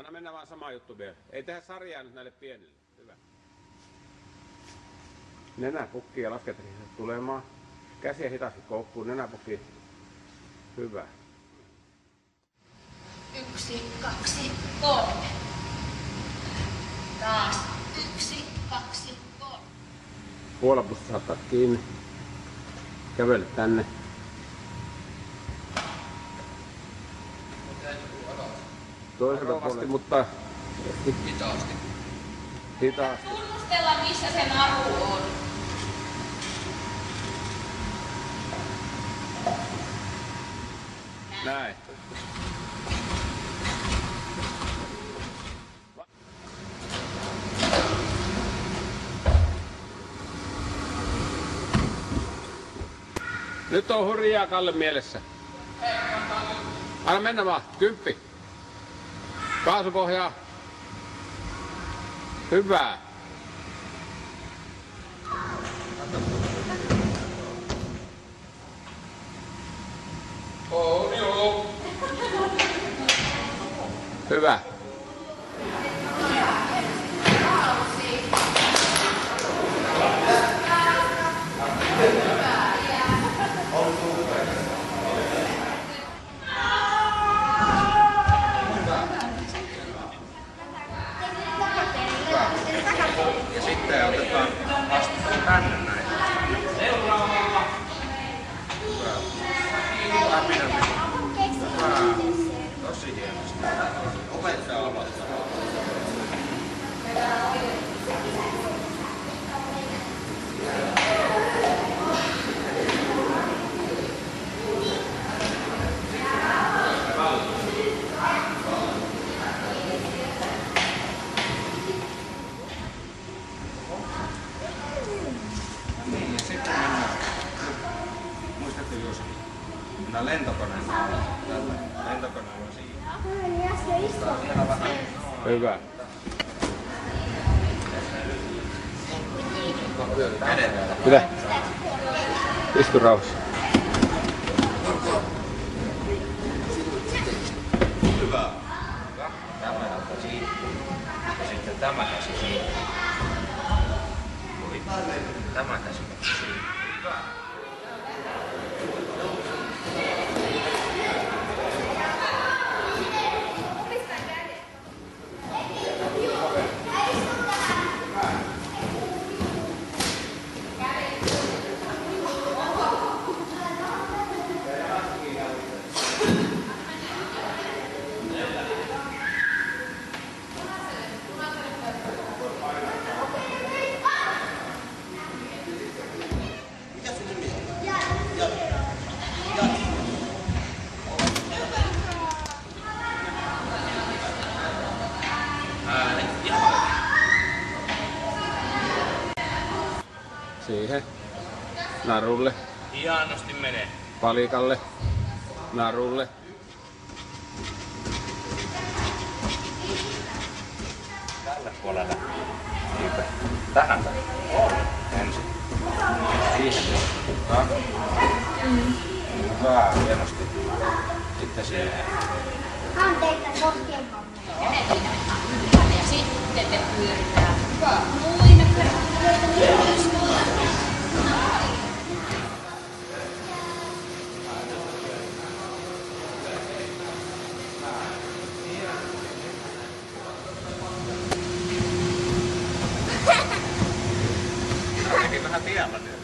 Anna mennä vaan sama juttu vielä. Ei tehdä sarjaa nyt näille pienille. Hyvä. Nenäpukki ja lasket tulemaan. Käsiä hitaasti koukkuun. Nenäpukki. Hyvä. 1, 2, 3. Taas. 1, 2, 3. Puolapusta saattaa kiinni. Kävele tänne. Toiselta puolelta, mutta Hitaasti. hitaasti. Tunnustella, missä se naru on. Näin. Nyt on hurjaa Kalle mielessä. Anna mennä vaan. 10. Kaasupohjaa. Hyvä. On joo. Hyvä. Ja sitten otetaan astuu tänne näin. Seuraavalla. Hyvä. Läpinämmin. Hyvä. Tosi hienosti. Opettaja aloittaa. Niin, ja sitten mennään. Muistatko Jussi? Mennään lentokoneella. Tällä. Lentokoneella siinä. Vielä vähän. Hyvä. Kädet. Mitä? Istu rauhassa. Hyvä. Tämä ottaa siitä. Ja sitten tämä käsi siitä. Tämä käsi siitä. Hyvä. Siihen. Narulle. Hienosti menee. Palikalle. Narulle. Tälle puolelle. Niinpä. Tähän. Ensin. Siihen. Hyvä. Hyvä. Hienosti. Sitten siihen. Ja sitten te pyöritään. Muina ylös. Meni vähän tiellä nyt.